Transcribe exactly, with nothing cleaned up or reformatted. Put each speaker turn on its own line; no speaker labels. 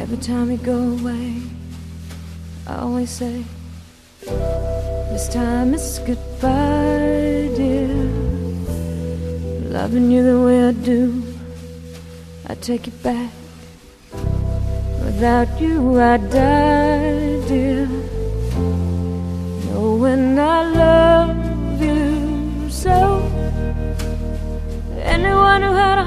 Every time you go away, I always say, this time it's goodbye, dear. Loving you the way I do, I take it back. Without you I die, dear. Knowing I love you so. Anyone who had